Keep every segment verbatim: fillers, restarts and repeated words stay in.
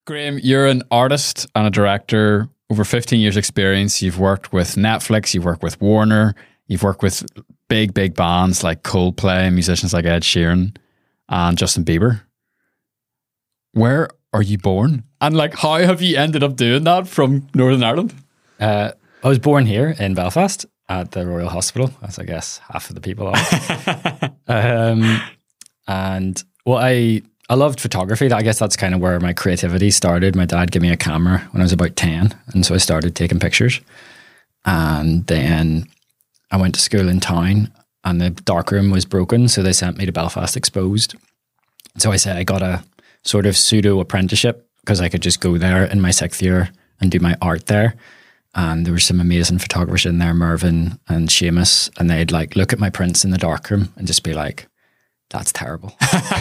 Graham, you're an artist and a director, over fifteen years experience. You've worked with Netflix, you've worked with Warner, you've worked with big, big bands like Coldplay, musicians like Ed Sheeran and Justin Bieber. Where are you born? And like, how have you ended up doing that from Northern Ireland? Uh, I was born here in Belfast at the Royal Hospital, as I guess half of the people are. um, and well, I... I loved photography. I guess that's kind of where my creativity started. My dad gave me a camera when I was about ten. And so I started taking pictures. And then I went to school in town and the darkroom was broken. So they sent me to Belfast Exposed. So I said I got a sort of pseudo apprenticeship because I could just go there in my sixth year and do my art there. And there were some amazing photographers in there, Mervyn and Seamus. And they'd like look at my prints in the darkroom and just be like, that's terrible.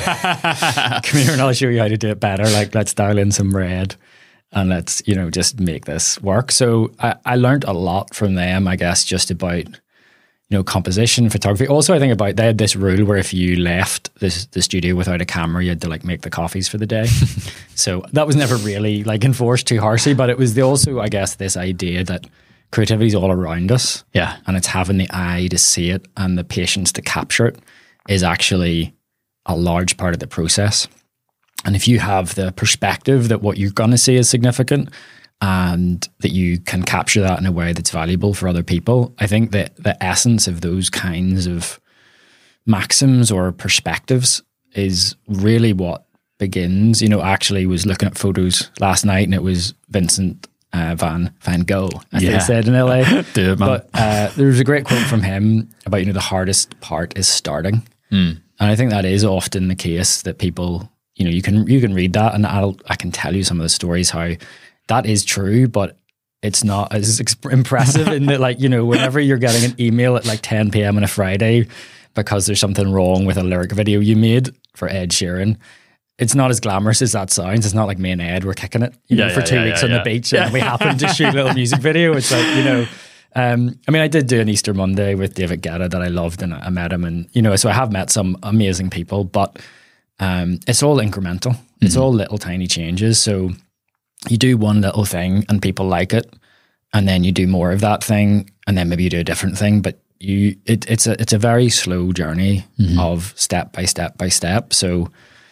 Come here and I'll show you how to do it better. Like, let's dial in some red and let's, you know, just make this work. So I, I learned a lot from them, I guess, just about, you know, composition, photography. Also, I think about, they had this rule where if you left this, the studio without a camera, you had to like make the coffees for the day. So that was never really like enforced too harshly, but it was the also, I guess, this idea that creativity is all around us. Yeah. And it's having the eye to see it and the patience to capture it is actually a large part of the process. And if you have the perspective that what you're going to see is significant and that you can capture that in a way that's valuable for other people, I think that the essence of those kinds of maxims or perspectives is really what begins. You know, I actually was looking at photos last night and it was Vincent Uh, Van Van Gogh, as yeah. they said in L A. Do it, man. But uh, there was a great quote from him about, you know, the hardest part is starting. Mm. And I think that is often the case that people, you know, you can you can read that and I'll, I can tell you some of the stories how that is true, but it's not as exp- impressive in that, like, you know, whenever you're getting an email at like ten p.m. on a Friday because there's something wrong with a lyric video you made for Ed Sheeran, it's not as glamorous as that sounds. It's not like me and Ed were kicking it, you yeah, know, for yeah, two yeah, weeks yeah, on yeah. the beach and we happened to shoot a little music video. It's like, you know, um, I mean, I did do an Easter Monday with David Guetta that I loved and I met him and, you know, so I have met some amazing people, but um, it's all incremental. Mm-hmm. It's all little tiny changes. So you do one little thing and people like it and then you do more of that thing and then maybe you do a different thing, but you, it, it's a, it's a very slow journey mm-hmm. of step by step by step. So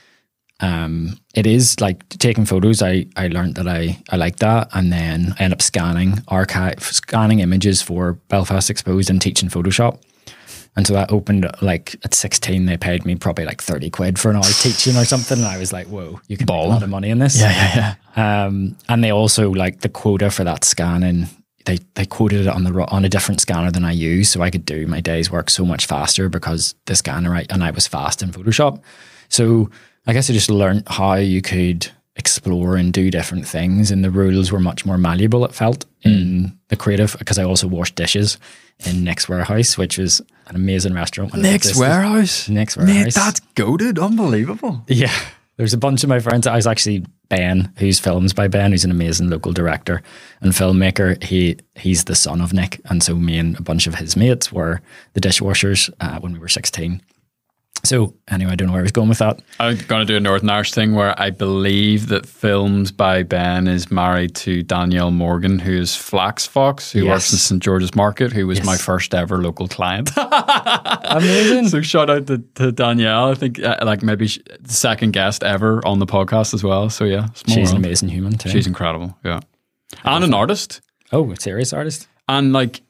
Um, it is like taking photos. I, I learned that I, I like that. And then I end up scanning archive, scanning images for Belfast Exposed and teaching Photoshop. And so that opened like at sixteen, they paid me probably like thirty quid for an hour teaching or something. And I was like, whoa, you can Ball. make a lot of money in this. Yeah, yeah, yeah. Um, and they also like the quota for that scanning, they, they quoted it on the on a different scanner than I use. So I could do my day's work so much faster because the scanner, I, and I was fast in Photoshop. So I guess I just learned how you could explore and do different things, and the rules were much more malleable, it felt, mm. in the creative, because I also washed dishes in Nick's Warehouse, which was an amazing restaurant. Nick's Warehouse? Nick's Warehouse. Mate, that's goated. Unbelievable. Yeah. There's a bunch of my friends. I was actually Ben, who's films by Ben, who's an amazing local director and filmmaker. He He's the son of Nick, and so me and a bunch of his mates were the dishwashers uh, when we were sixteen. So anyway, I don't know where I was going with that. I'm going to do a Northern Irish thing where I believe that Films by Ben is married to Danielle Morgan, who is Flax Fox, who yes. works in Saint George's Market, who was yes. my first ever local client. Amazing. So shout out to, to Danielle. I think uh, like maybe she, the second guest ever on the podcast as well. So yeah, she's world. an amazing human too. She's incredible. Yeah. And an artist. Oh, a serious artist. And like,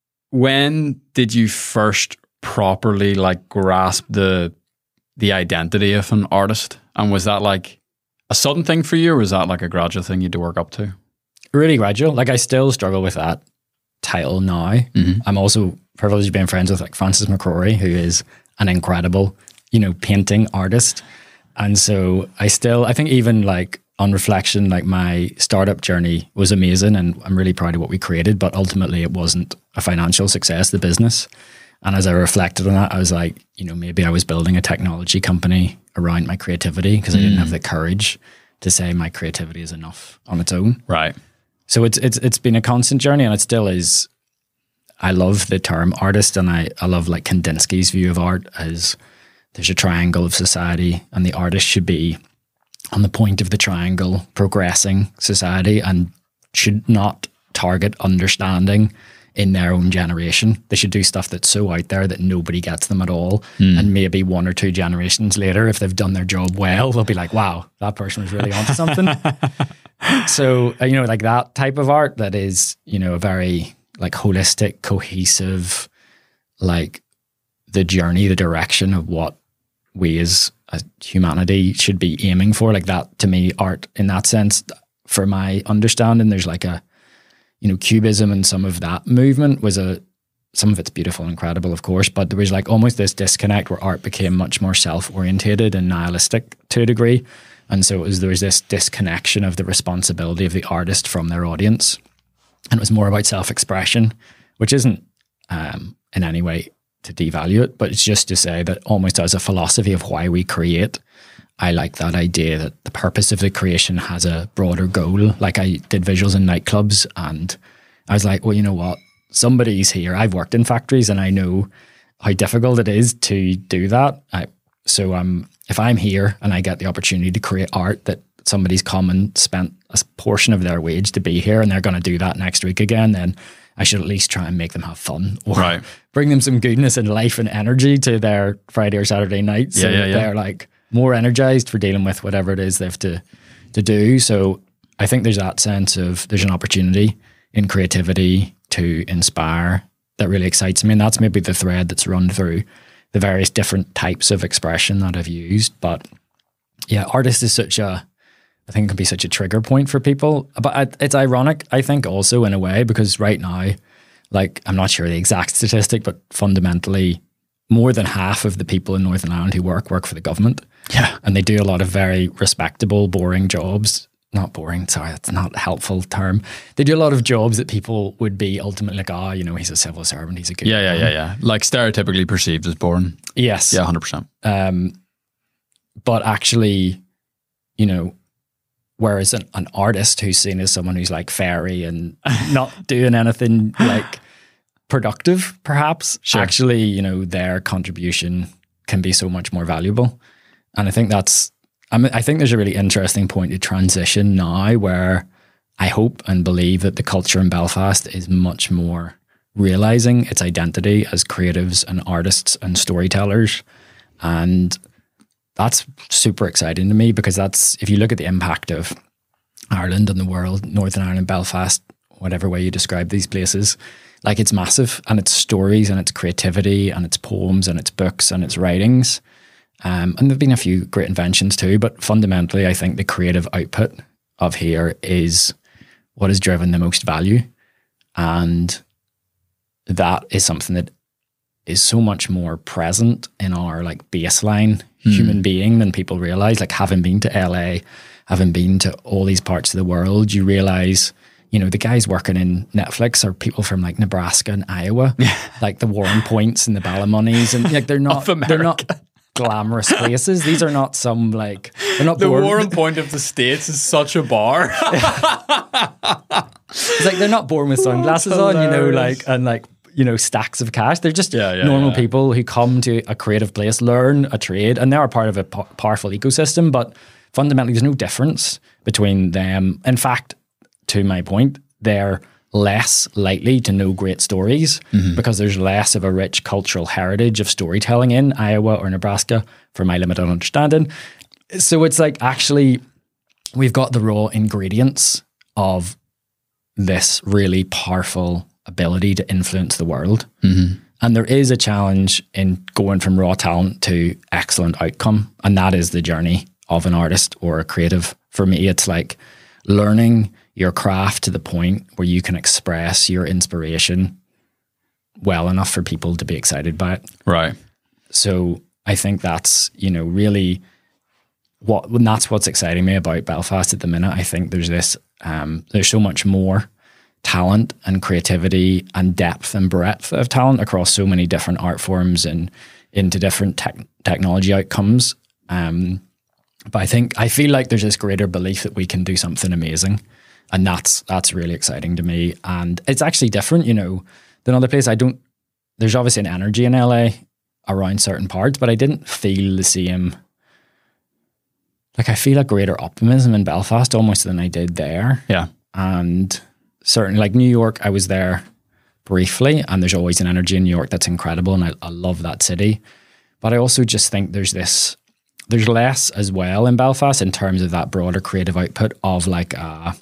when did you first properly like grasp the the identity of an artist, and was that like a sudden thing for you, or was that like a gradual thing you had to work up to? Really gradual. Like I still struggle with that title now. Mm-hmm. I'm also privileged being friends with like Francis McCrory, who is an incredible, you know, painting artist, and so I still I think even like on reflection, like my startup journey was amazing, and I'm really proud of what we created, but ultimately it wasn't a financial success, the business. And as I reflected on that, I was like, you know, maybe I was building a technology company around my creativity because mm. I didn't have the courage to say my creativity is enough on its own. Right. So it's it's it's been a constant journey, and it still is. I love the term artist, and I, I love like Kandinsky's view of art as there's a triangle of society, and the artist should be on the point of the triangle progressing society and should not target understanding in their own generation. They should do stuff that's so out there that nobody gets them at all. Mm. And maybe one or two generations later, if they've done their job well, they'll be like, wow, that person was really onto something. So, you know, like that type of art that is, you know, a very like holistic, cohesive, like the journey, the direction of what we as, as humanity should be aiming for. Like that, to me, art in that sense, for my understanding, there's like a, you know, Cubism and some of that movement was a, some of it's beautiful and incredible, of course, but there was like almost this disconnect where art became much more self-orientated and nihilistic to a degree. And so it was, there was this disconnection of the responsibility of the artist from their audience. And it was more about self-expression, which isn't um, in any way to devalue it, but it's just to say that almost as a philosophy of why we create, I like that idea that the purpose of the creation has a broader goal. Like I did visuals in nightclubs and I was like, well, you know what? Somebody's here. I've worked in factories and I know how difficult it is to do that. I, so um, if I'm here and I get the opportunity to create art that somebody's come and spent a portion of their wage to be here and they're going to do that next week again, then I should at least try and make them have fun or right. bring them some goodness and life and energy to their Friday or Saturday night. So yeah, yeah, yeah. they're like more energized for dealing with whatever it is they have to, to do. So I think there's that sense of there's an opportunity in creativity to inspire that really excites me. And that's maybe the thread that's run through the various different types of expression that I've used. But yeah, artist is such a, I think it can be such a trigger point for people. But it's ironic, I think, also in a way, because right now, like, I'm not sure the exact statistic, but fundamentally more than half of the people in Northern Ireland who work, work for the government. Yeah. And they do a lot of very respectable, boring jobs. Not boring, sorry, that's not a helpful term. They do a lot of jobs that people would be ultimately like, oh, you know, he's a civil servant, he's a good Yeah, yeah, man. yeah, yeah. Like stereotypically perceived as boring. Yes. Yeah, one hundred percent. Um, but actually, you know, whereas an, an artist who's seen as someone who's like fairy and not doing anything like productive, perhaps, sure. actually, you know, their contribution can be so much more valuable. And I think that's, I mean, I think there's a really interesting point to transition now where I hope and believe that the culture in Belfast is much more realizing its identity as creatives and artists and storytellers. And that's super exciting to me because that's, if you look at the impact of Ireland and the world, Northern Ireland, Belfast, whatever way you describe these places, like it's massive, and its stories and its creativity and its poems and its books and its writings. Um, and there've been a few great inventions too, but fundamentally I think the creative output of here is what has driven the most value. And that is something that is so much more present in our like baseline mm. human being than people realize. Like having been to L A, having been to all these parts of the world, you realize, you know, the guys working in Netflix are people from like Nebraska and Iowa, like the Warren Points and the Ballymoneys, and like they're not, they're not glamorous places. These are not some like, they're not the born, Warren Point of the States is such a bar. It's like they're not born with sunglasses on, you know, like, and like, you know, stacks of cash. They're just yeah, yeah, normal yeah. people who come to a creative place, learn a trade, and they are part of a po- powerful ecosystem. But fundamentally, there's no difference between them. In fact, to my point, they're less likely to know great stories mm-hmm. because there's less of a rich cultural heritage of storytelling in Iowa or Nebraska, for my limited understanding. So it's like, actually, we've got the raw ingredients of this really powerful ability to influence the world. Mm-hmm. And there is a challenge in going from raw talent to excellent outcome. And that is the journey of an artist or a creative. For me, it's like learning your craft to the point where you can express your inspiration well enough for people to be excited by it. Right. So I think that's, you know, really what, and that's what's exciting me about Belfast at the minute. I think there's this, um, there's so much more talent and creativity and depth and breadth of talent across so many different art forms and into different tech, technology outcomes. Um, but I think, I feel like there's this greater belief that we can do something amazing. And that's, that's really exciting to me. And it's actually different, you know, than other places. I don't, there's obviously an energy in L A around certain parts, but I didn't feel the same like I feel a greater optimism in Belfast almost than I did there. Yeah. And certainly like New York, I was there briefly, and there's always an energy in New York that's incredible, and I, I love that city. But I also just think there's this, there's less as well in Belfast in terms of that broader creative output of like a,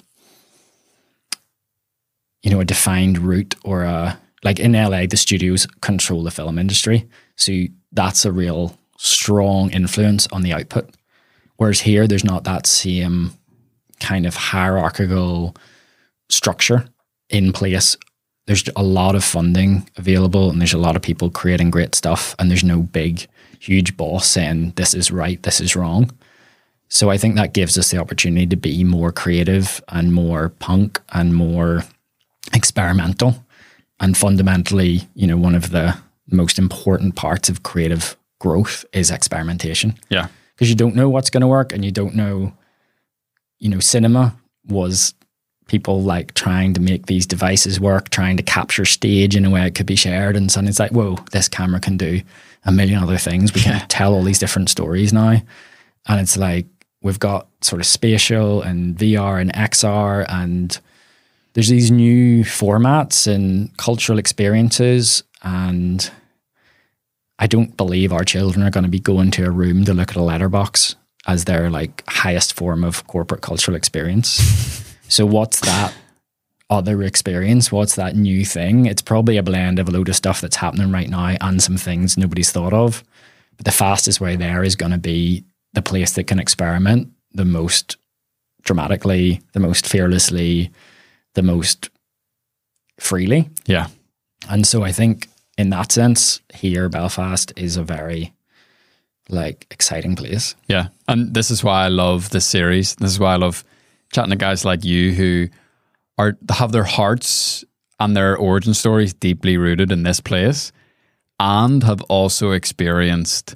you know, a defined route or a, like in L A, the studios control the film industry. So that's a real strong influence on the output. Whereas here, there's not that same kind of hierarchical structure in place. There's a lot of funding available, and there's a lot of people creating great stuff, and there's no big, huge boss saying this is right, this is wrong. So I think that gives us the opportunity to be more creative and more punk and more experimental. And fundamentally, you know, one of the most important parts of creative growth is experimentation. Yeah. Because you don't know what's going to work, and you don't know, you know, cinema was people like trying to make these devices work, trying to capture stage in a way it could be shared. And suddenly it's like, whoa, this camera can do a million other things. We can yeah. tell all these different stories now. And it's like, we've got sort of spatial and V R and X R, and there's these new formats and cultural experiences. And I don't believe our children are going to be going to a room to look at a letterbox as their like highest form of corporate cultural experience. So what's that other experience? What's that new thing? It's probably a blend of a load of stuff that's happening right now and some things nobody's thought of. But the fastest way there is going to be the place that can experiment the most dramatically, the most fearlessly, the most freely. Yeah. And so I think in that sense, here, Belfast is a very like exciting place. Yeah. And this is why I love this series. This is why I love chatting to guys like you who are have their hearts and their origin stories deeply rooted in this place, and have also experienced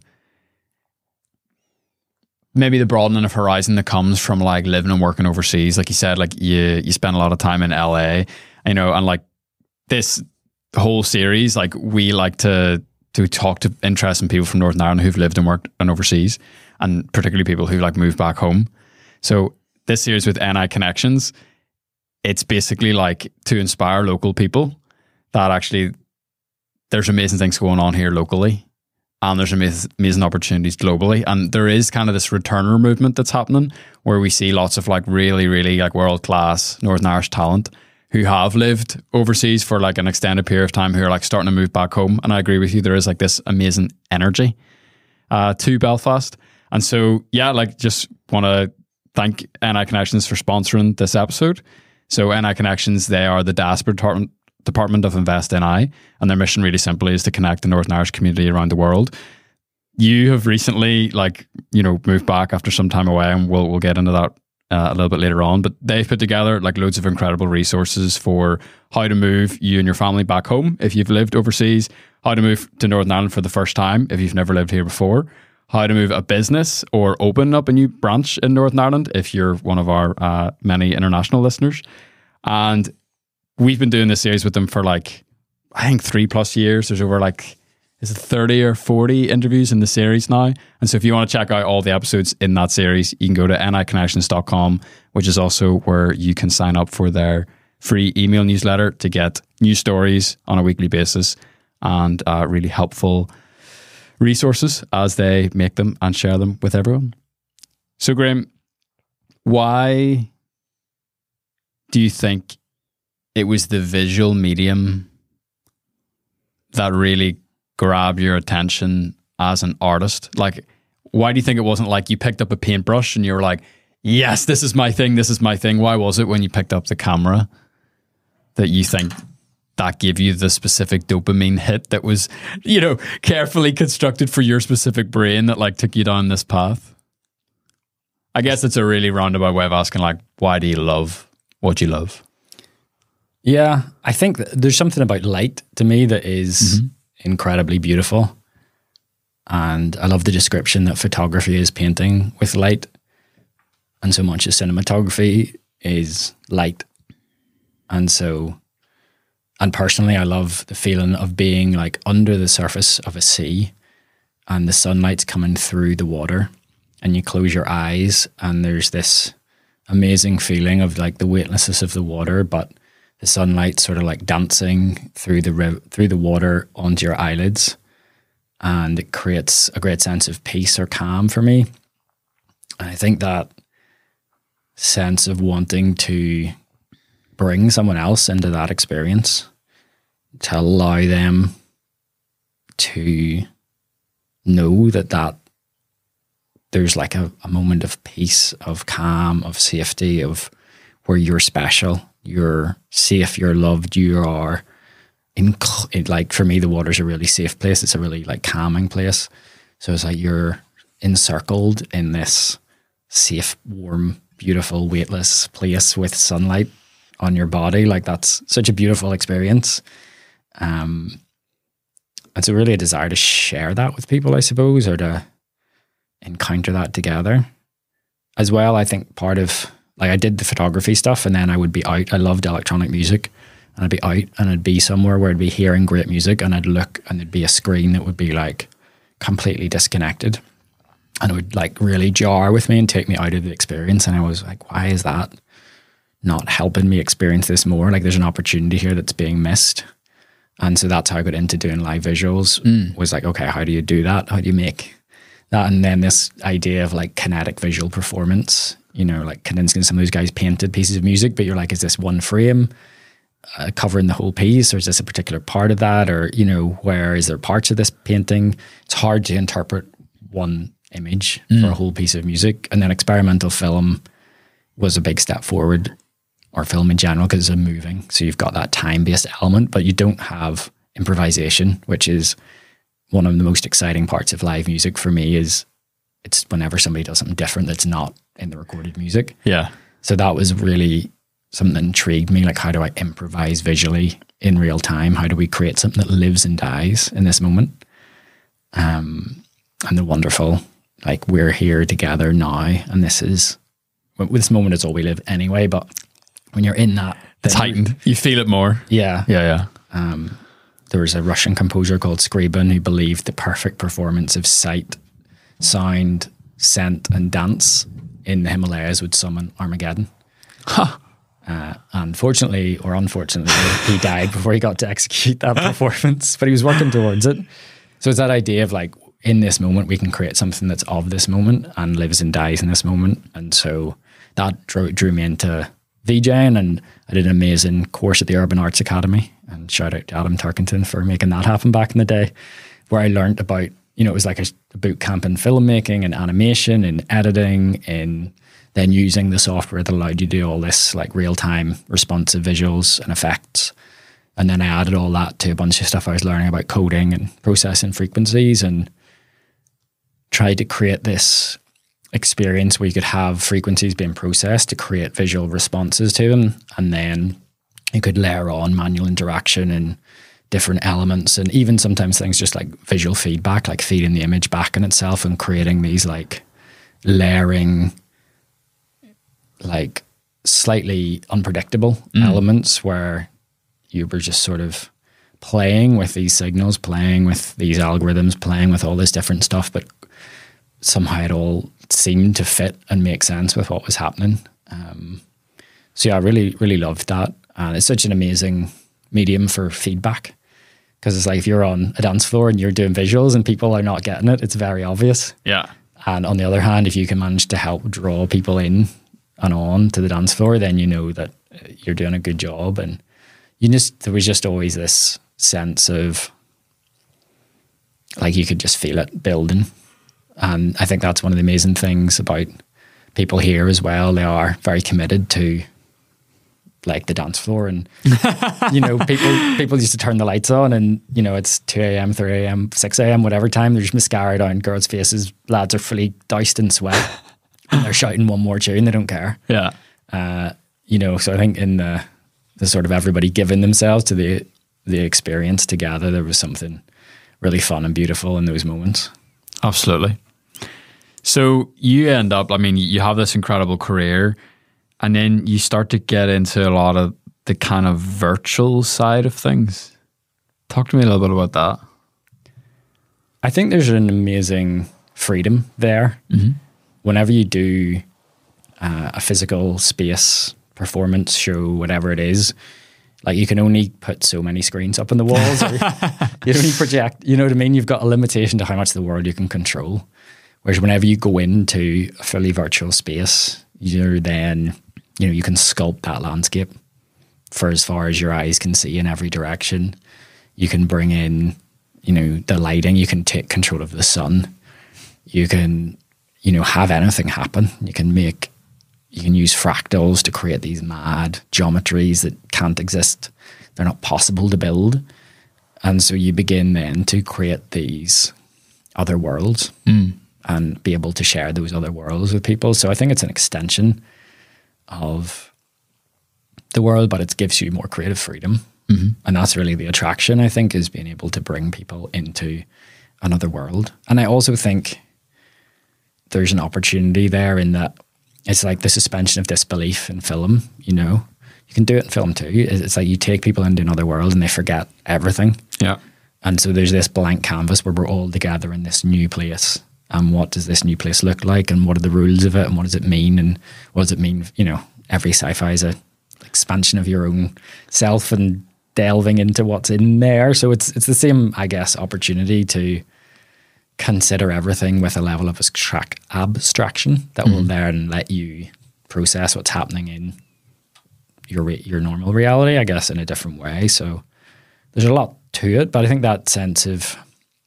maybe the broadening of horizon that comes from like living and working overseas. Like you said, like you you spend a lot of time in L A, you know, and like this whole series, like we like to to talk to interesting people from Northern Ireland who've lived and worked and overseas, and particularly people who like moved back home. So this series with N I Connections, it's basically like to inspire local people that actually there's amazing things going on here locally, and there's amazing, amazing opportunities globally. And there is kind of this returner movement that's happening where we see lots of like really, really like world-class Northern Irish talent who have lived overseas for like an extended period of time, who are like starting to move back home. And I agree with you, there is like this amazing energy uh, to Belfast. And so, yeah, like just want to thank N I Connections for sponsoring this episode. So N I Connections, they are the diaspora department, department of Invest N I, and their mission really simply is to connect the Northern Irish community around the world. You have recently, like, you know, moved back after some time away, and we'll we'll get into that uh, a little bit later on. But they've put together like loads of incredible resources for how to move you and your family back home if you've lived overseas, how to move to Northern Ireland for the first time if you've never lived here before, how to move a business or open up a new branch in Northern Ireland if you're one of our uh, many international listeners. And we've been doing this series with them for like, I think three plus years. There's over like, is it thirty or forty interviews in the series now? And so if you want to check out all the episodes in that series, you can go to N I connections dot com, which is also where you can sign up for their free email newsletter to get new stories on a weekly basis and uh, really helpful resources as they make them and share them with everyone. So Graham, why do you think it was the visual medium that really grabbed your attention as an artist? Like, why do you think it wasn't like you picked up a paintbrush and you were like, yes, this is my thing, this is my thing? Why was it when you picked up the camera that you think that gave you the specific dopamine hit that was, you know, carefully constructed for your specific brain that like took you down this path? I guess it's a really roundabout way of asking, like, why do you love what you love? Yeah, I think that there's something about light to me that is mm-hmm. incredibly beautiful. And I love the description that photography is painting with light. And so much of cinematography is light. And so, and personally, I love the feeling of being like under the surface of a sea and the sunlight's coming through the water and you close your eyes and there's this amazing feeling of like the weightlessness of the water, but the sunlight sort of like dancing through the riv- through the water onto your eyelids, and it creates a great sense of peace or calm for me. And I think that sense of wanting to bring someone else into that experience, to allow them to know that that there's like a, a moment of peace, of calm, of safety, of where you're special, you're safe, you're loved, you are in, like for me, the water's a really safe place. It's a really like calming place. So it's like you're encircled in this safe, warm, beautiful, weightless place with sunlight on your body. Like that's such a beautiful experience. Um, it's really a desire to share that with people, I suppose, or to encounter that together as well. I think part of, like I did the photography stuff and then I would be out. I loved electronic music and I'd be out and I'd be somewhere where I'd be hearing great music and I'd look and there'd be a screen that would be like completely disconnected and it would like really jar with me and take me out of the experience. And I was like, why is that not helping me experience this more? Like there's an opportunity here that's being missed. And so that's how I got into doing live visuals. Mm. Was like, okay, how do you do that? How do you make that? And then this idea of like kinetic visual performance, you know, like Kandinsky and some of those guys painted pieces of music, but you're like, is this one frame uh, covering the whole piece, or is this a particular part of that? Or, you know, where is there parts of this painting? It's hard to interpret one image mm. for a whole piece of music. And then experimental film was a big step forward, or film in general, because it's a moving. So you've got that time-based element, but you don't have improvisation, which is one of the most exciting parts of live music for me. Is it's whenever somebody does something different that's not in the recorded music. Yeah. So that was really something that intrigued me. Like, how do I improvise visually in real time? How do we create something that lives and dies in this moment? Um, and the wonderful, like, we're here together now, and this is, well, this moment is all we live anyway, but when you're in that, it's heightened. You feel it more. Yeah. Yeah, yeah. Um, there was a Russian composer called Scriabin who believed the perfect performance of sight, sound, scent, and dance in the Himalayas would summon Armageddon. Huh. Uh, unfortunately, or unfortunately, he died before he got to execute that performance, but he was working towards it. So it's that idea of like, in this moment, we can create something that's of this moment and lives and dies in this moment. And so that drew, drew me into VJing, and I did an amazing course at the Urban Arts Academy, and shout out to Adam Turkington for making that happen back in the day, where I learned about, you know, it was like a, a boot camp in filmmaking and animation and editing, and then using the software that allowed you to do all this like real-time responsive visuals and effects. And then I added all that to a bunch of stuff I was learning about coding and processing frequencies, and tried to create this experience where you could have frequencies being processed to create visual responses to them, and then you could layer on manual interaction and different elements, and even sometimes things just like visual feedback, like feeding the image back in itself and creating these like layering, like slightly unpredictable mm. elements where you were just sort of playing with these signals, playing with these algorithms, playing with all this different stuff, but somehow it all seemed to fit and make sense with what was happening. Um, so yeah, I really, really loved that. And it's such an amazing medium for feedback, because it's like if you're on a dance floor and you're doing visuals and people are not getting it, it's very obvious. Yeah. And on the other hand, if you can manage to help draw people in and on to the dance floor, then you know that you're doing a good job. And you just, there was just always this sense of like you could just feel it building. And I think that's one of the amazing things about people here as well. They are very committed to like the dance floor, and you know, people people used to turn the lights on, and you know, it's two a.m, three a.m, six a.m, whatever time, there's mascara down girls' faces, lads are fully doused in sweat and they're shouting one more tune, they don't care. Yeah. Uh, you know, so I think in the the sort of everybody giving themselves to the the experience together, there was something really fun and beautiful in those moments. Absolutely. So you end up, I mean, you have this incredible career, and then you start to get into a lot of the kind of virtual side of things. Talk to me a little bit about that. I think there's an amazing freedom there. Mm-hmm. whenever you do uh, a physical space performance show, whatever it is, like you can only put so many screens up on the walls. Or you only project, you know what I mean? You've got a limitation to how much of the world you can control. Whereas whenever you go into a fully virtual space, you're then, you know, you can sculpt that landscape for as far as your eyes can see in every direction. You can bring in, you know, the lighting. You can take control of the sun. You can, you know, have anything happen. You can make, you can use fractals to create these mad geometries that can't exist. They're not possible to build. And so you begin then to create these other worlds mm. and be able to share those other worlds with people. So I think it's an extension of the world, but it gives you more creative freedom. Mm-hmm. And that's really the attraction, I think, is being able to bring people into another world. And I also think there's an opportunity there in that it's like the suspension of disbelief in film, you know. You can do it in film too. It's like you take people into another world and they forget everything. Yeah. And so there's this blank canvas where we're all together in this new place. And what does this new place look like? And what are the rules of it? And what does it mean? And what does it mean? You know, every sci-fi is a expansion of your own self and delving into what's in there. So it's it's the same, I guess, opportunity to consider everything with a level of abstract, abstraction that mm-hmm. will then let you process what's happening in your re- your normal reality, I guess, in a different way. So there's a lot to it, but I think that sense of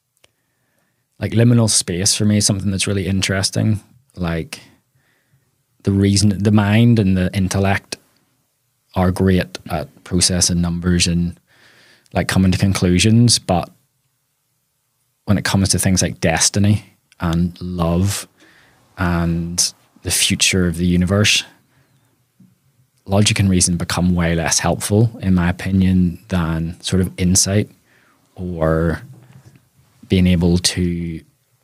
like liminal space for me is something that's really interesting. Like the reason, the mind and the intellect are great at processing numbers and like coming to conclusions, but when it comes to things like destiny and love and the future of the universe, logic and reason become way less helpful, in my opinion, than sort of insight or being able to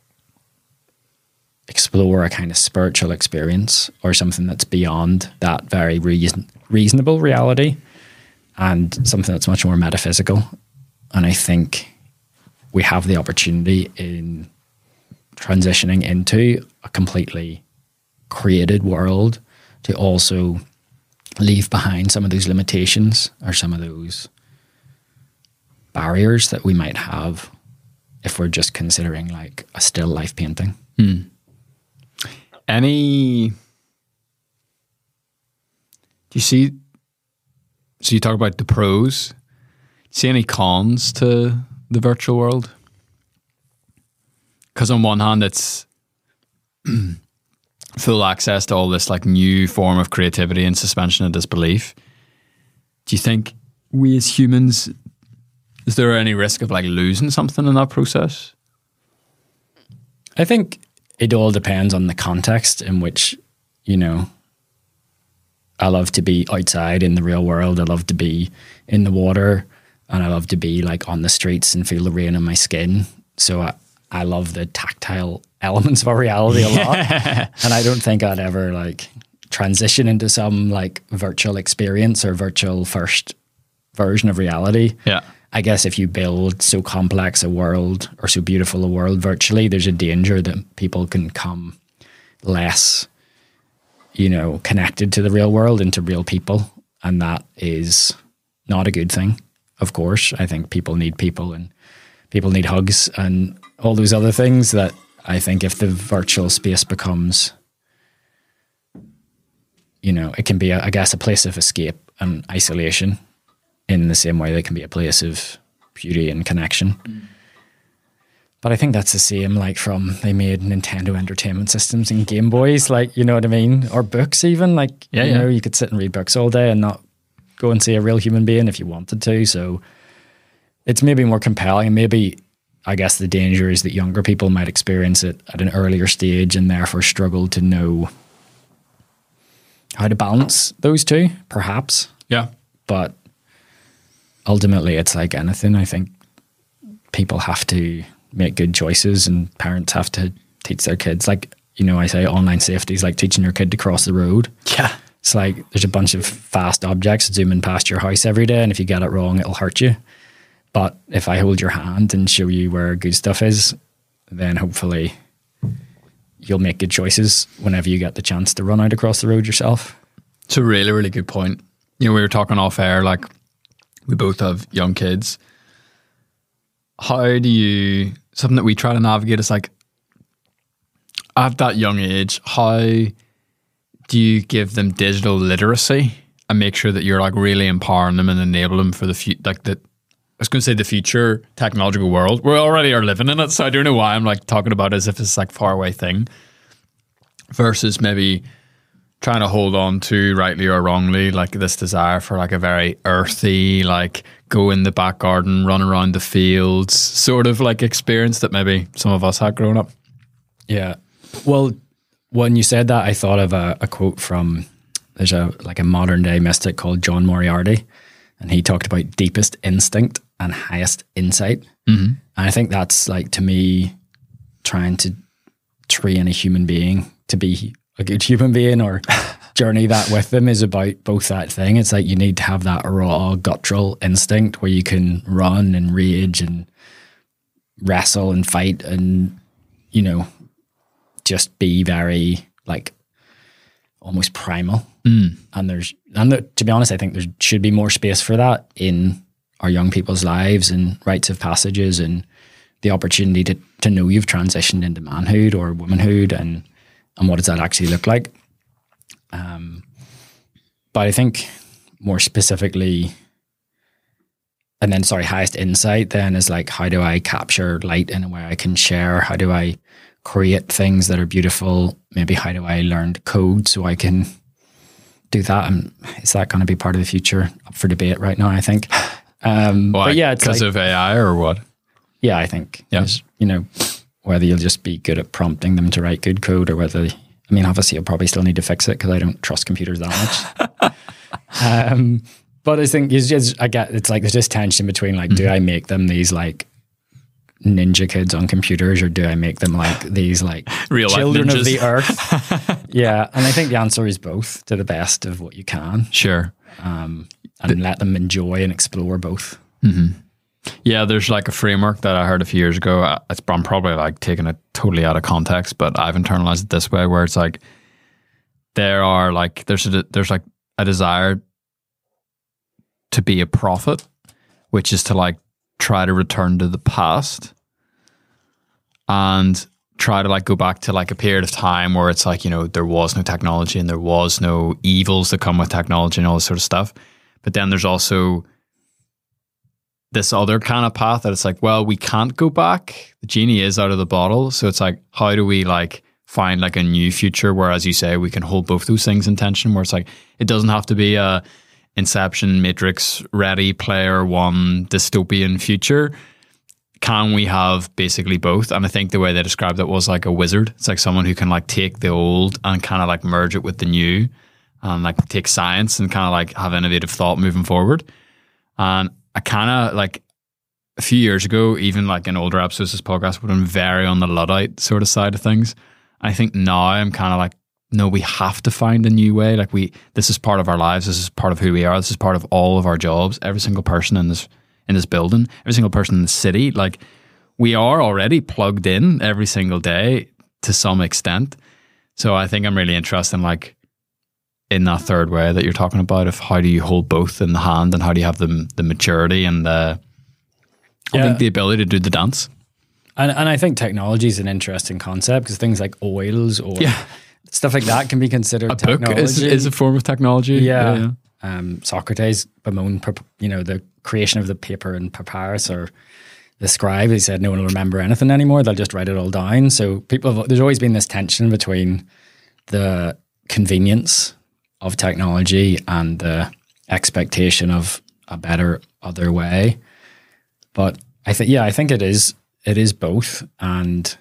explore a kind of spiritual experience or something that's beyond that very reason, reasonable reality and something that's much more metaphysical. And I think we have the opportunity in transitioning into a completely created world to also leave behind some of those limitations or some of those barriers that we might have if we're just considering like a still life painting. Hmm. Any, do you see, so you talk about the pros, do you see any cons to the virtual world? Because on one hand, it's full access to all this like new form of creativity and suspension of disbelief. Do you think we as humans, is there any risk of like losing something in that process? I think it all depends on the context in which, you know, I love to be outside in the real world. I love to be in the water and I love to be like on the streets and feel the rain on my skin. So I, I love the tactile elements of our reality a lot. And I don't think I'd ever like transition into some like virtual experience or virtual first version of reality. Yeah. I guess if you build so complex a world or so beautiful a world virtually, there's a danger that people can come less, you know, connected to the real world and to real people. And that is not a good thing, of course. I think people need people and people need hugs and all those other things that I think if the virtual space becomes, you know, it can be, a, I guess, a place of escape and isolation in the same way that it can be a place of beauty and connection. Mm. But I think that's the same, like from, they made Nintendo Entertainment Systems and Game Boys, like, you know what I mean? Or books even, like, yeah, you yeah. know, you could sit and read books all day and not go and see a real human being if you wanted to. So it's maybe more compelling. Maybe, I guess the danger is that younger people might experience it at an earlier stage and therefore struggle to know how to balance those two, perhaps. Yeah. But ultimately, it's like anything. I think people have to make good choices and parents have to teach their kids. Like, you know, I say online safety is like teaching your kid to cross the road. Yeah. It's like there's a bunch of fast objects zooming past your house every day, and if you get it wrong, it'll hurt you. But if I hold your hand and show you where good stuff is, then hopefully you'll make good choices whenever you get the chance to run out across the road yourself. It's a really, really good point. You know, we were talking off air, like we both have young kids. How do you, something that we try to navigate is like, at that young age, how do you give them digital literacy and make sure that you're like really empowering them and enable them for the future, like the, I was going to say the future technological world. We already are living in it, so I don't know why I'm like talking about it as if it's like far away thing versus maybe trying to hold on to, rightly or wrongly, like this desire for like a very earthy, like go in the back garden, run around the fields sort of like experience that maybe some of us had growing up. Yeah. Well, when you said that, I thought of a, a quote from, there's a like a modern day mystic called John Moriarty, and he talked about deepest instinct and highest insight. Mm-hmm. And I think that's like, to me, trying to train a human being to be a good human being or journey that with them is about both that thing. It's like you need to have that raw guttural instinct where you can run and rage and wrestle and fight and, you know, just be very like almost primal. Mm. And there's, and the, to be honest, I think there should be more space for that in our young people's lives and rites of passages and the opportunity to, to know you've transitioned into manhood or womanhood and, and what does that actually look like. Um, but I think more specifically, and then sorry, highest insight then is like, how do I capture light in a way I can share? How do I create things that are beautiful? Maybe how do I learn to code so I can do that? And is that going to be part of the future? Up for debate right now, I think. Um, Why? But yeah, it's because like, of A I or what? Yeah, I think. Yeah. You know, whether you'll just be good at prompting them to write good code or whether, I mean, obviously you'll probably still need to fix it because I don't trust computers that much. um, but I think it's just, I get, it's like there's this tension between like, mm-hmm. do I make them these like ninja kids on computers or do I make them like these like real children life of the earth? Yeah. And I think the answer is both to the best of what you can. Sure. Um, and the, let them enjoy and explore both. Mm-hmm. Yeah, there's like a framework that I heard a few years ago. It's, I'm probably like taking it totally out of context, but I've internalized it this way where it's like there are like, there's a, there's like a desire to be a prophet, which is to like try to return to the past and try to like go back to like a period of time where it's like, you know, there was no technology and there was no evils that come with technology and all this sort of stuff. But then there's also this other kind of path that it's like, well, we can't go back. The genie is out of the bottle. So it's like, how do we like find like a new future where, as you say, we can hold both those things in tension where it's like, it doesn't have to be a Inception, Matrix, Ready Player One dystopian future. Can we have basically both? And I think the way they described it was like a wizard. It's like someone who can like take the old and kind of like merge it with the new and like take science and kind of like have innovative thought moving forward. And I kind of like a few years ago, even like in older episodes of this podcast, would have been very on the Luddite sort of side of things. I think now I'm kind of like, no, we have to find a new way. Like we, this is part of our lives. This is part of who we are. This is part of all of our jobs. Every single person in this, in this building, every single person in the city, like we are already plugged in every single day to some extent. So I think I'm really interested in like, in that third way that you're talking about of how do you hold both in the hand and how do you have the, the maturity and the, I yeah. think the ability to do the dance. And and I think technology is an interesting concept because things like oils or yeah. stuff like that can be considered a technology. book is, is a form of technology. Yeah. yeah, yeah. Um, Socrates bemoaned, you know, the creation of the paper and papyrus or the scribe. He said no one will remember anything anymore. They'll just write it all down. So people have, there's always been this tension between the convenience of technology and the expectation of a better other way. But I think, yeah, I think it is, it is both. And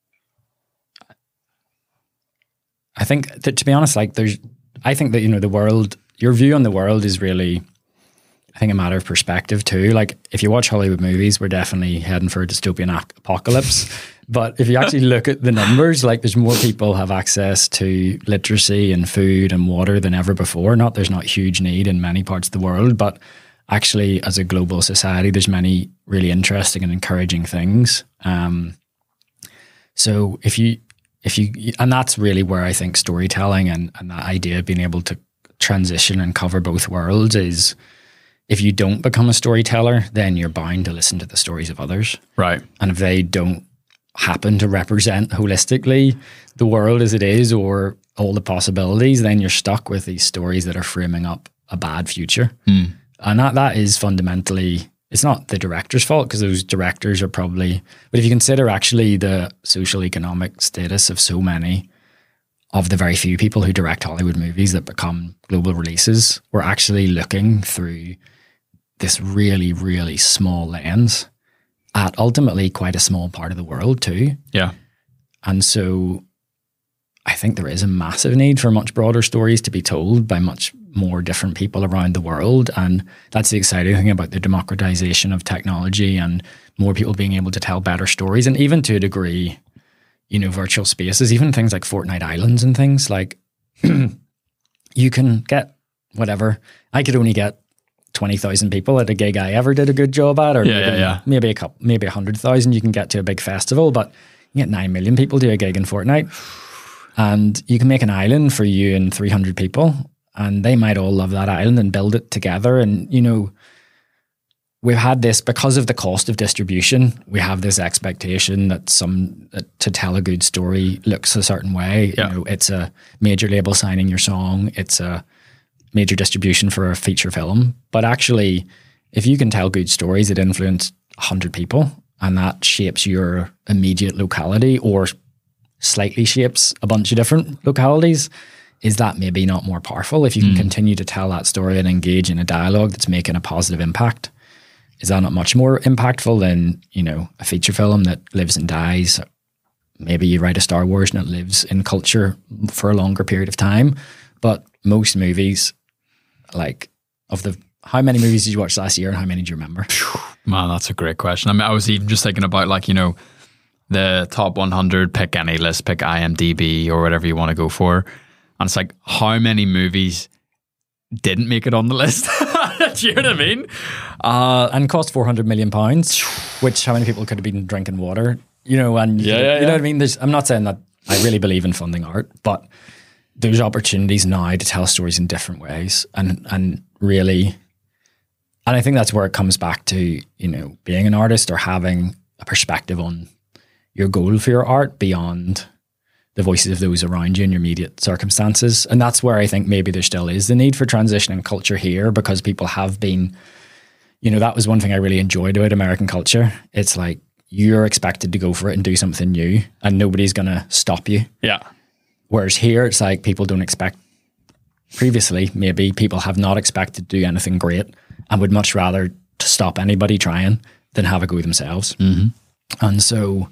I think that, to be honest, like there's, I think that, you know, the world, your view on the world is really, I think, a matter of perspective too. Like if you watch Hollywood movies, we're definitely heading for a dystopian apocalypse. But if you actually look at the numbers, like there's more people have access to literacy and food and water than ever before. Not there's not huge need in many parts of the world, but actually as a global society, there's many really interesting and encouraging things. Um, so if you if you, and that's really where I think storytelling and, and that idea of being able to transition and cover both worlds is, if you don't become a storyteller, then you're bound to listen to the stories of others. Right. And if they don't happen to represent holistically the world as it is or all the possibilities, then you're stuck with these stories that are framing up a bad future. Mm. And that that is fundamentally, it's not the director's fault, because those directors are probably, but if you consider actually the social economic status of so many of the very few people who direct Hollywood movies that become global releases, we're actually looking through this really, really small lens at ultimately quite a small part of the world too. Yeah. And so I think there is a massive need for much broader stories to be told by much more different people around the world. And that's the exciting thing about the democratization of technology and more people being able to tell better stories. And even to a degree, you know, virtual spaces, even things like Fortnite Islands and things like you can get whatever. I could only get twenty thousand people at a gig I ever did a good job at, or yeah, maybe, yeah, yeah. maybe a couple, maybe a hundred thousand you can get to a big festival, but you get nine million people to a gig in Fortnite, and you can make an island for you and three hundred people, and they might all love that island and build it together. And, you know, we've had this, because of the cost of distribution, we have this expectation that some, that to tell a good story looks a certain way. Yeah. You know, it's a major label signing your song. It's a major distribution for a feature film. But actually, if you can tell good stories that influence one hundred people and that shapes your immediate locality or slightly shapes a bunch of different localities, is that maybe not more powerful? If you can mm. continue to tell that story and engage in a dialogue that's making a positive impact, is that not much more impactful than, you know, a feature film that lives and dies? Maybe you write a Star Wars and it lives in culture for a longer period of time. But most movies, like, of the, how many movies did you watch last year and how many do you remember? Man, that's a great question. I mean, I was even just thinking about, like, you know, the top one hundred, pick any list, pick IMDb or whatever you want to go for. And it's like, how many movies didn't make it on the list? Do you know what I mean? Uh, and cost four hundred million pounds, which how many people could have been drinking water? You know, and yeah, you, yeah, you yeah. know what I mean? There's, I'm not saying that I really believe in funding art, but there's opportunities now to tell stories in different ways, and and really, and I think that's where it comes back to, you know, being an artist or having a perspective on your goal for your art beyond the voices of those around you in your immediate circumstances. And that's where I think maybe there still is the need for transition in culture here, because people have been, you know, that was one thing I really enjoyed about American culture. It's like, you're expected to go for it and do something new and nobody's going to stop you. Yeah. Whereas here, it's like people don't expect, previously, maybe people have not expected to do anything great and would much rather to stop anybody trying than have a go themselves. Mm-hmm. And so,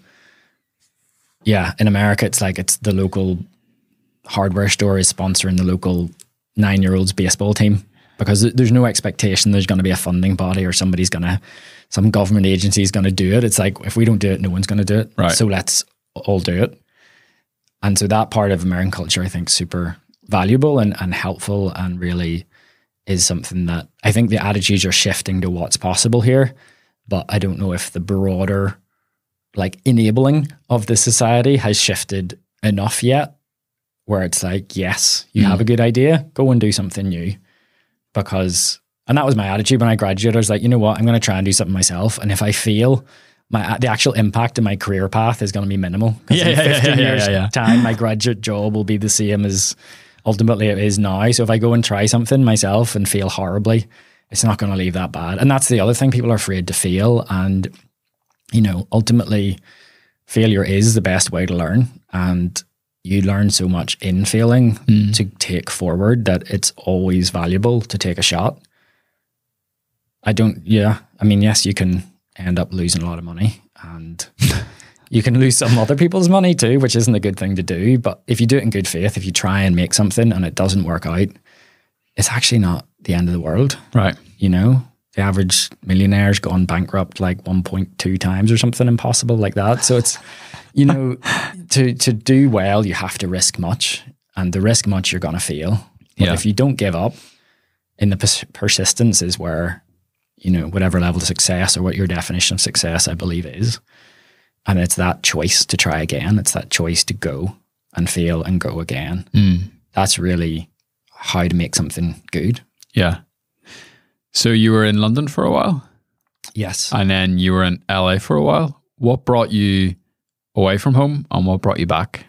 yeah, in America, it's like it's the local hardware store is sponsoring the local nine-year-olds baseball team, because there's no expectation there's going to be a funding body or somebody's going to, some government agency is going to do it. It's like, if we don't do it, no one's going to do it. Right. So let's all do it. And so that part of American culture, I think, super valuable and, and helpful, and really is something that I think the attitudes are shifting to what's possible here. But I don't know if the broader, like, enabling of the society has shifted enough yet, where it's like, yes, you mm. have a good idea, go and do something new. Because, and that was my attitude when I graduated. I was like, you know what, I'm going to try and do something myself. And if I fail, my the actual impact in my career path is going to be minimal. Because yeah, in yeah, fifteen yeah, yeah, years yeah, yeah. time, my graduate job will be the same as ultimately it is now. So if I go and try something myself and fail horribly, it's not going to leave that bad. And that's the other thing, people are afraid to fail. And, you know, ultimately failure is the best way to learn. And you learn so much in failing mm. to take forward that it's always valuable to take a shot. I don't, yeah. I mean, yes, you can end up losing a lot of money, and you can lose some other people's money too, which isn't a good thing to do. But if you do it in good faith, if you try and make something and it doesn't work out, it's actually not the end of the world. Right. You know, the average millionaire's gone bankrupt like one point two times or something impossible like that. So it's, you know, to, to do well, you have to risk much, and the risk much you're going to fail. But yeah. if you don't give up, in the pers- persistence is where, you know, whatever level of success or what your definition of success, I believe, is. And it's that choice to try again. It's that choice to go. and fail and go again. Mm. That's really how to make something good. Yeah. So you were in London for a while? Yes. And then you were in L A for a while. What brought you away from home and what brought you back?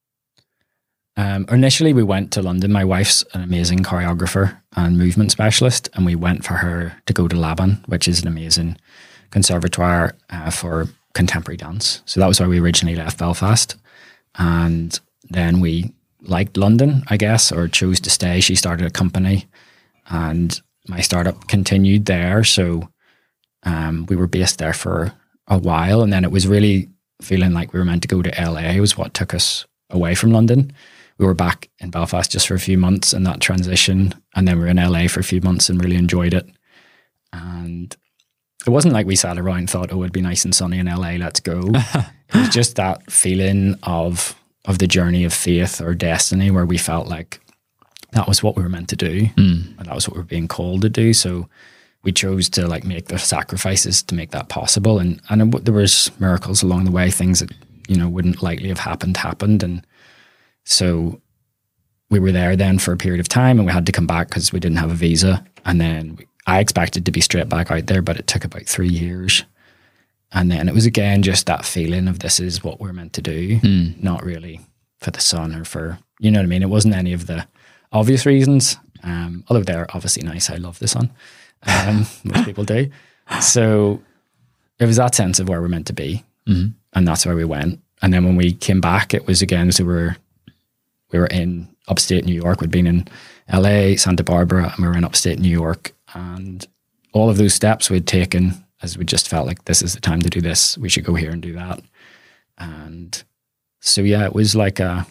Um, initially, we went to London. My wife's an amazing choreographer and movement specialist, and we went for her to go to Laban, which is an amazing conservatoire uh, for contemporary dance. So that was why we originally left Belfast. And then we liked London, I guess, or chose to stay. She started a company and my startup continued there. So um, we were based there for a while. And then it was really feeling like we were meant to go to L A was what took us away from London. We were back in Belfast just for a few months in that transition. And then we were in L A for a few months and really enjoyed it. And it wasn't like we sat around and thought, oh, it'd be nice and sunny in L A, let's go. It was just that feeling of of the journey of faith or destiny where we felt like that was what we were meant to do. Mm. And that was what we were being called to do. So we chose to like make the sacrifices to make that possible. And and it, there was miracles along the way, things that, you know, wouldn't likely have happened, happened. And so we were there then for a period of time and we had to come back because we didn't have a visa. And then we, I expected to be straight back out there, but it took about three years. And then it was again just that feeling of this is what we're meant to do, mm. not really for the sun or for, you know what I mean? It wasn't any of the obvious reasons, um, although they're obviously nice. I love the sun. Um, most people do. So it was that sense of where we're meant to be. Mm-hmm. And that's where we went. And then when we came back, it was again, so we were, we were in upstate New York. We'd been in L A, Santa Barbara, and we were in upstate New York. And all of those steps we'd taken as we just felt like this is the time to do this. We should go here and do that. And so, yeah, it was like a,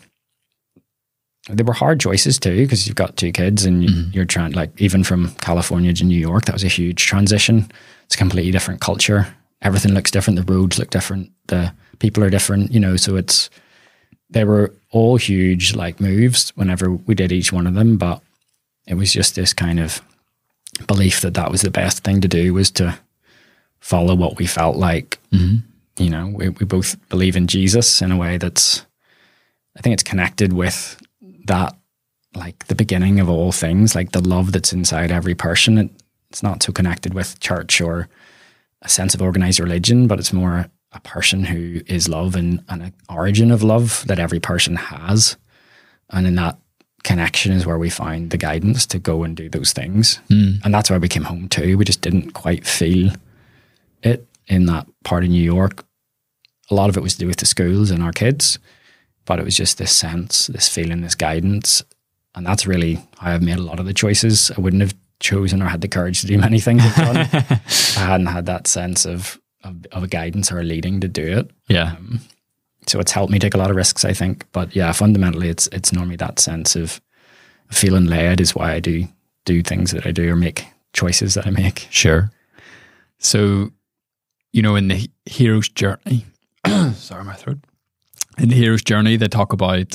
they were hard choices too, because you've got two kids and mm-hmm. you're trying, like, even from California to New York, that was a huge transition. It's a completely different culture. Everything looks different. The roads look different. The people are different, you know, so it's, they were all huge like moves whenever we did each one of them. But it was just this kind of belief that that was the best thing to do, was to follow what we felt like. Mm-hmm. You know, we, we both believe in Jesus in a way that's, I think it's connected with that, like the beginning of all things, like the love that's inside every person. It, it's not so connected with church or a sense of organized religion, but it's more a person who is love and, and an origin of love that every person has. And in that connection is where we find the guidance to go and do those things. Mm. And that's why we came home too. We just didn't quite feel it in that part of New York. A lot of it was to do with the schools and our kids, but it was just this sense, this feeling, this guidance. And that's really how I've made a lot of the choices. I wouldn't have chosen or had the courage to do many things I've done. I hadn't had that sense of, of, of a guidance or a leading to do it. Yeah. Um, so it's helped me take a lot of risks, I think. But yeah, fundamentally, it's it's normally that sense of feeling led is why I do do things that I do or make choices that I make. Sure. So, you know, in the hero's journey, sorry, my throat. In the hero's journey, they talk about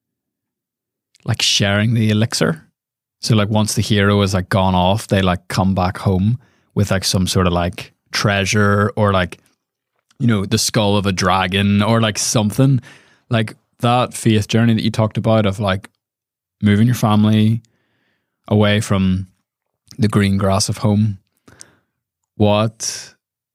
like sharing the elixir. So like once the hero is like gone off, they like come back home with like some sort of like treasure or like, you know, the skull of a dragon or like something. Like that faith journey that you talked about of like moving your family away from the green grass of home. What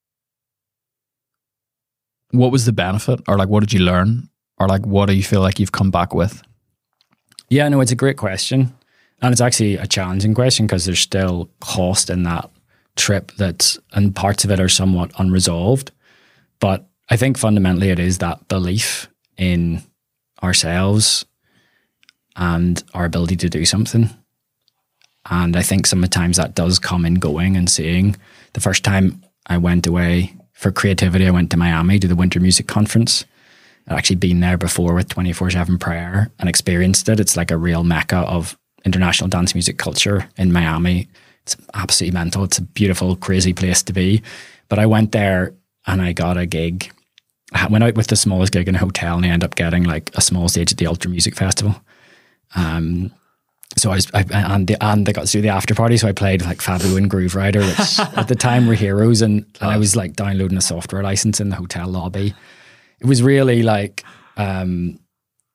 what was the benefit, or like what did you learn, or like what do you feel like you've come back with? Yeah, no, it's a great question. And it's actually a challenging question because there's still cost in that trip that's, and parts of it are somewhat unresolved. But I think fundamentally it is that belief in ourselves and our ability to do something. And I think sometimes that does come in going and seeing. The first time I went away for creativity, I went to Miami to the Winter Music Conference. I'd actually been there before with twenty-four seven prayer and experienced it. It's like a real mecca of international dance music culture in Miami. It's absolutely mental. It's a beautiful, crazy place to be. But I went there and I got a gig. I went out with the smallest gig in a hotel and I ended up getting like a small stage at the Ultra Music Festival. Um, so I was, I, and, the, and I got to do the after party. So I played like Fabu and Groove Rider, which at the time were heroes. And, and I was like downloading a software license in the hotel lobby. It was really like, um,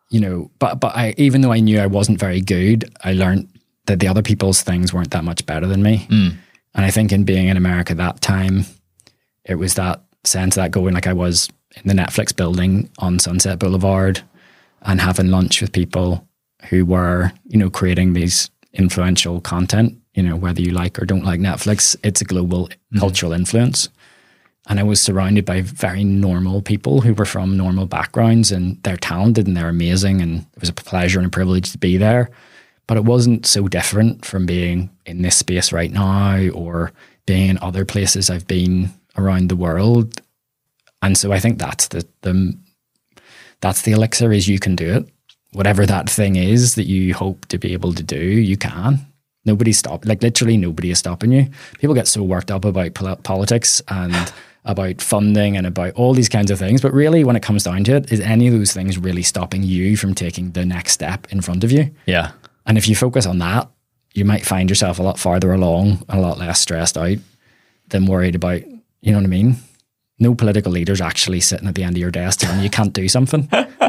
you know, but but I even though I knew I wasn't very good, I learned that the other people's things weren't that much better than me. Mm. And I think in being in America that time, it was that sense that going like I was in the Netflix building on Sunset Boulevard and having lunch with people who were, you know, creating these influential content, you know, whether you like or don't like Netflix, it's a global mm. cultural influence. And I was surrounded by very normal people who were from normal backgrounds, and they're talented and they're amazing. And it was a pleasure and a privilege to be there. But it wasn't so different from being in this space right now or being in other places I've been around the world. And so I think that's the, the that's the elixir, is you can do it. Whatever that thing is that you hope to be able to do, you can. Nobody's stopping, like literally nobody is stopping you. People get so worked up about pol- politics and about funding and about all these kinds of things. But really, when it comes down to it, is any of those things really stopping you from taking the next step in front of you? Yeah. And if you focus on that, you might find yourself a lot farther along and a lot less stressed out than worried about, you know what I mean? No political leader's actually sitting at the end of your desk telling you you can't do something.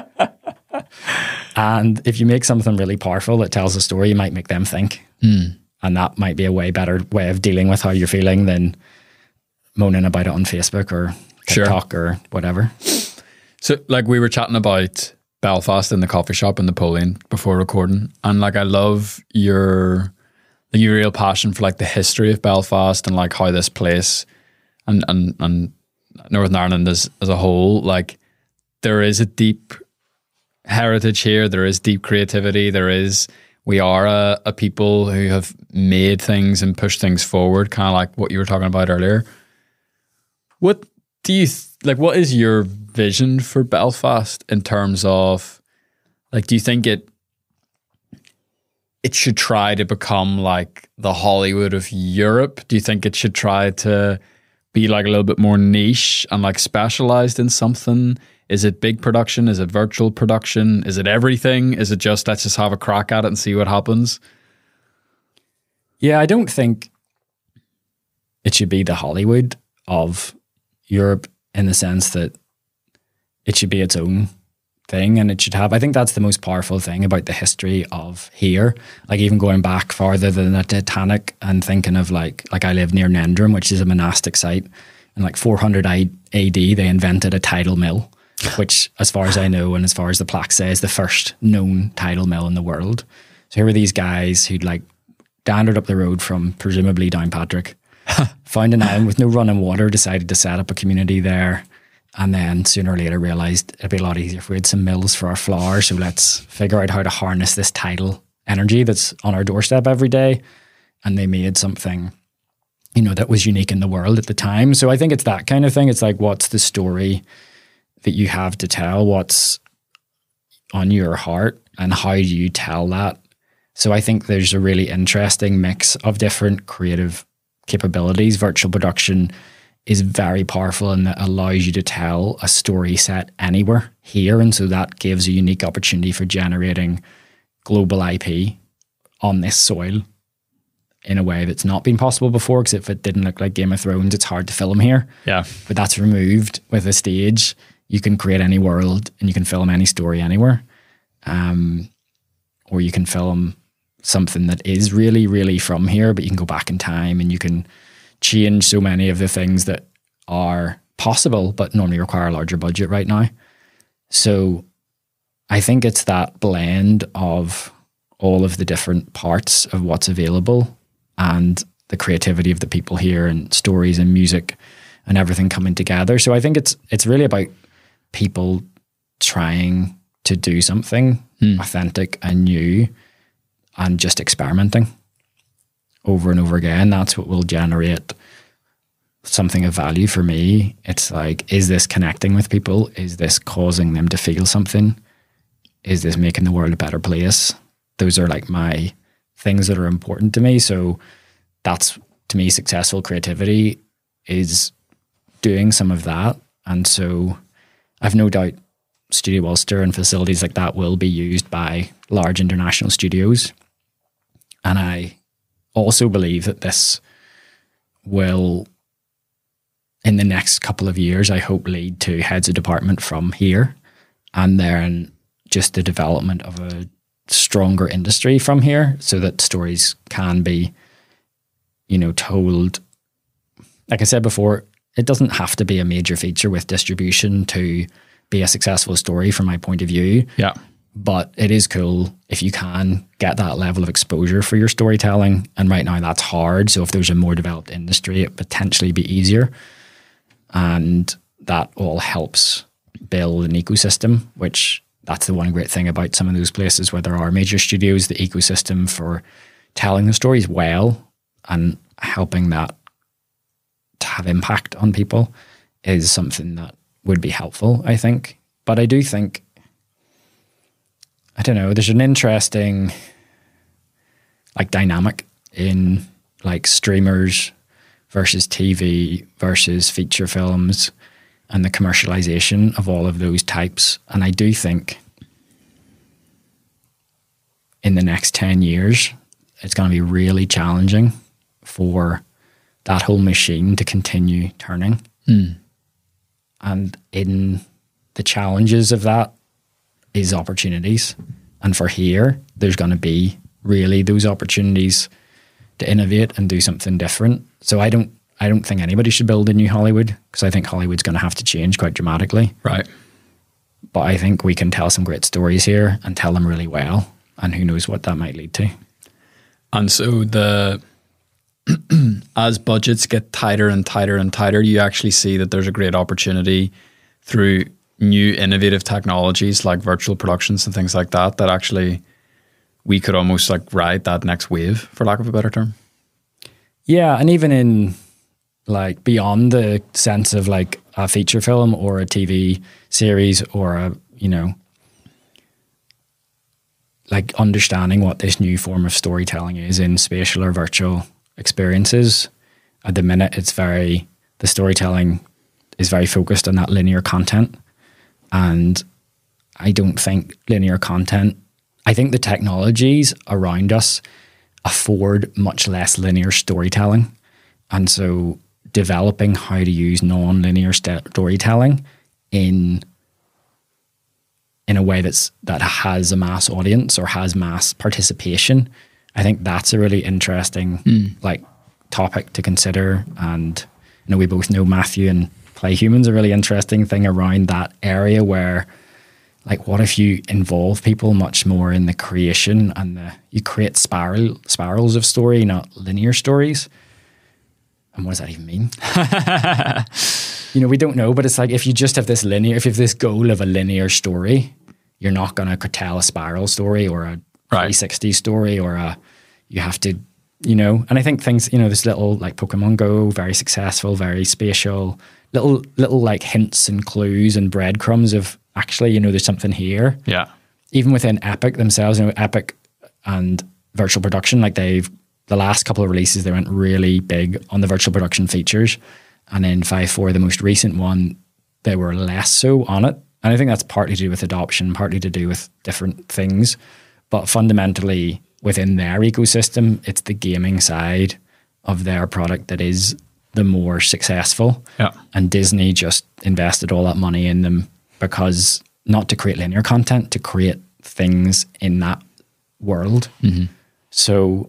And if you make something really powerful that tells a story, you might make them think. Mm. And that might be a way better way of dealing with how you're feeling than moaning about it on Facebook or TikTok sure. or whatever. So like we were chatting about Belfast in the coffee shop in Napoleon before recording. And like I love your, like, your real passion for like the history of Belfast and like how this place and, and, and Northern Ireland as, as a whole, like there is a deep heritage here. There is deep creativity. There is, we are a, a people who have made things and pushed things forward, kind of like what you were talking about earlier. What do you, th- like, what is your vision for Belfast in terms of, like, do you think it, it should try to become like the Hollywood of Europe? Do you think it should try to be like a little bit more niche and like specialized in something? Is it big production? Is it virtual production? Is it everything? Is it just, let's just have a crack at it and see what happens? Yeah, I don't think it should be the Hollywood of Europe in the sense that it should be its own thing, and it should have, I think that's the most powerful thing about the history of here. Like even going back farther than the Titanic and thinking of like, like I live near Nendrum, which is a monastic site. In like four hundred A D, they invented a tidal mill, which as far as I know, and as far as the plaque says, the first known tidal mill in the world. So here were these guys who'd like dandered up the road from presumably Downpatrick, found an island with no running water, decided to set up a community there, and then sooner or later realised it'd be a lot easier if we had some mills for our flour, so let's figure out how to harness this tidal energy that's on our doorstep every day. And they made something, you know, that was unique in the world at the time. So I think it's that kind of thing. It's like, what's the story that you have to tell? What's on your heart, and how do you tell that? So I think there's a really interesting mix of different creative capabilities. Virtual production is very powerful and that allows you to tell a story set anywhere here. And so that gives a unique opportunity for generating global I P on this soil in a way that's not been possible before, because if it didn't look like Game of Thrones, it's hard to film here. Yeah. But that's removed with a stage. You can create any world and you can film any story anywhere. Um, or you can film something that is really, really from here, but you can go back in time and you can change so many of the things that are possible, but normally require a larger budget right now. So I think it's that blend of all of the different parts of what's available and the creativity of the people here and stories and music and everything coming together. So I think it's it's really about people trying to do something mm. authentic and new and just experimenting over and over again. That's what will generate something of value for me. It's like, is this connecting with people? Is this causing them to feel something? Is this making the world a better place? Those are like my things that are important to me. So that's, to me, successful creativity is doing some of that. And so I've no doubt Studio Ulster and facilities like that will be used by large international studios. And I also believe that this will, in the next couple of years, I hope lead to heads of department from here, and then just the development of a stronger industry from here, so that stories can be, you know, told. Like I said before, it doesn't have to be a major feature with distribution to be a successful story from my point of view. Yeah. But it is cool if you can get that level of exposure for your storytelling. And right now that's hard. So if there's a more developed industry, it potentially be easier. And that all helps build an ecosystem, which that's the one great thing about some of those places where there are major studios. The ecosystem for telling the stories well and helping that to have impact on people is something that would be helpful, I think. But I do think, I don't know, there's an interesting like dynamic in like streamers versus T V versus feature films and the commercialization of all of those types. And I do think in the next ten years, it's going to be really challenging for that whole machine to continue turning. Mm. And in the challenges of that is opportunities. And for here, there's going to be really those opportunities to innovate and do something different. So I don't I don't think anybody should build a new Hollywood, because I think Hollywood's going to have to change quite dramatically. Right. But I think we can tell some great stories here and tell them really well. And who knows what that might lead to. And so the as budgets get tighter and tighter and tighter, you actually see that there's a great opportunity through new innovative technologies like virtual productions and things like that, that actually we could almost like ride that next wave, for lack of a better term. Yeah, and even in like beyond the sense of like a feature film or a T V series or a, you know, like understanding what this new form of storytelling is in spatial or virtual experiences. At the minute, it's very, the storytelling is very focused on that linear content. And I don't think linear content, I think the technologies around us afford much less linear storytelling. And so developing how to use non-linear st- storytelling in in a way that's that has a mass audience or has mass participation, I think that's a really interesting mm. like topic to consider. And you know, we both know Matthew and Play Human's a really interesting thing around that area where, like, what if you involve people much more in the creation and the, you create spiral spirals of story, not linear stories? And what does that even mean? You know, we don't know, but it's like if you just have this linear, if you have this goal of a linear story, you're not going to tell a spiral story or a right. three sixty story or a, you have to, you know, and I think things, you know, this little like Pokemon Go, very successful, very spatial, little, little like hints and clues and breadcrumbs of actually, you know, there's something here. Yeah. Even within Epic themselves, you know, Epic and virtual production, like they've, the last couple of releases, they went really big on the virtual production features. And in five point four, the most recent one, they were less so on it. And I think that's partly to do with adoption, partly to do with different things. But fundamentally, within their ecosystem, it's the gaming side of their product that is the more successful. Yeah. And Disney just invested all that money in them because not to create linear content, to create things in that world. Mm-hmm. So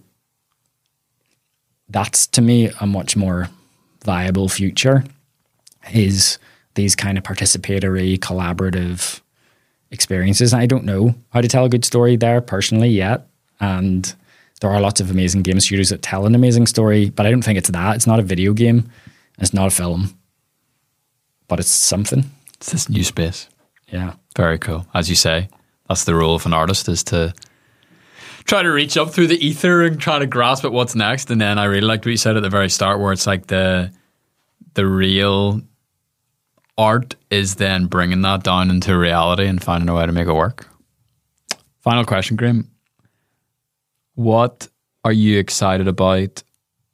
that's, to me, a much more viable future, is these kind of participatory, collaborative experiences. And I don't know how to tell a good story there personally yet. And there are lots of amazing game studios that tell an amazing story, but I don't think it's that. It's not a video game. It's not a film. But it's something. It's this new space. Yeah. Very cool. As you say, that's the role of an artist, is to try to reach up through the ether and try to grasp at what's next. And then I really liked what you said at the very start, where it's like the the real art is then bringing that down into reality and finding a way to make it work. Final question, Graham. What are you excited about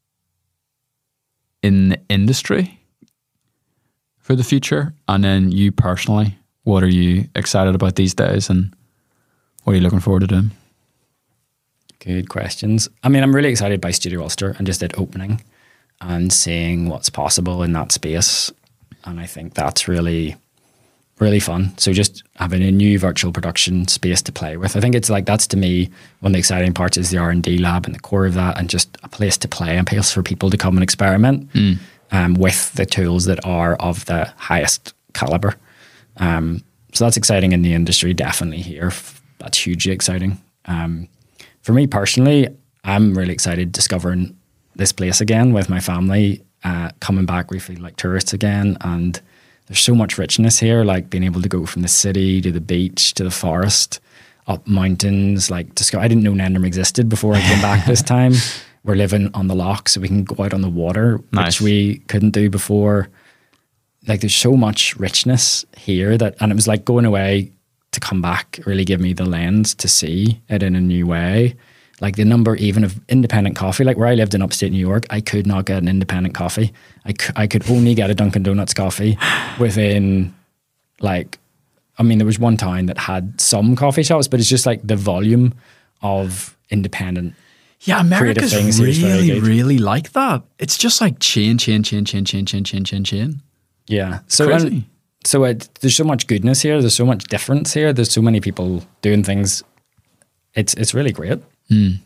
in the industry for the future? And then you personally, what are you excited about these days and what are you looking forward to doing? Good questions. I mean, I'm really excited by Studio Ulster and just it opening and seeing what's possible in that space. And I think that's really really fun. So just having a new virtual production space to play with. I think it's like, that's to me, one of the exciting parts is the R and D lab and the core of that, and just a place to play and a place for people to come and experiment mm. um, with the tools that are of the highest caliber. Um, so that's exciting in the industry, definitely here. That's hugely exciting. Um, for me personally, I'm really excited discovering this place again with my family, uh, coming back, we feel like tourists again, and there's so much richness here, like being able to go from the city to the beach to the forest, up mountains. Like, discover, I didn't know Nendrum existed before I came back this time. We're living on the loch, so we can go out on the water, nice. Which we couldn't do before. Like, there's so much richness here that, and it was like going away to come back really gave me the lens to see it in a new way. Like the number even of independent coffee, like where I lived in upstate New York, I could not get an independent coffee. I, c- I could only get a Dunkin' Donuts coffee within like, I mean, there was one town that had some coffee shops, but it's just like the volume of independent Yeah, America's creative things is very really, good. really like that. It's just like chain, chain, chain, chain, chain, chain, chain, chain, chain. Yeah. So, Crazy. and, so it, there's so much goodness here. There's so much difference here. There's so many people doing things. It's it's really great. Mm.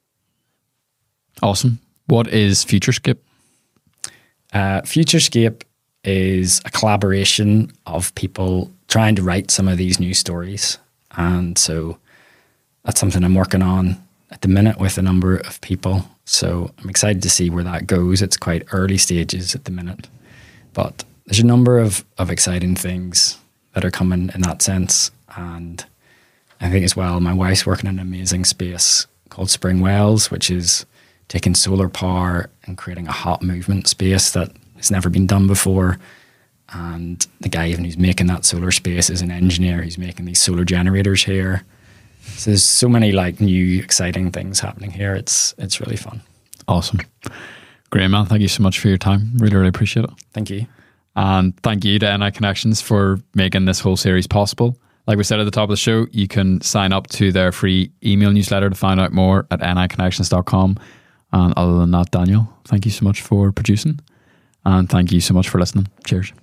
Awesome. What is Futurescape? Uh, Futurescape is a collaboration of people trying to write some of these new stories. And so that's something I'm working on at the minute with a number of people. So I'm excited to see where that goes. It's quite early stages at the minute. But there's a number of, of exciting things that are coming in that sense. And I think as well, my wife's working in an amazing space called Spring Wells, which is taking solar power and creating a hot movement space that has never been done before. And the guy even who's making that solar space is an engineer who's making these solar generators here. So there's so many like new exciting things happening here. It's it's really fun. Awesome. Great, man. Thank you so much for your time. Really, really appreciate it. Thank you. And thank you to N I Connections for making this whole series possible. Like we said at the top of the show, you can sign up to their free email newsletter to find out more at N I connections dot com. And other than that, Daniel, thank you so much for producing. And thank you so much for listening. Cheers.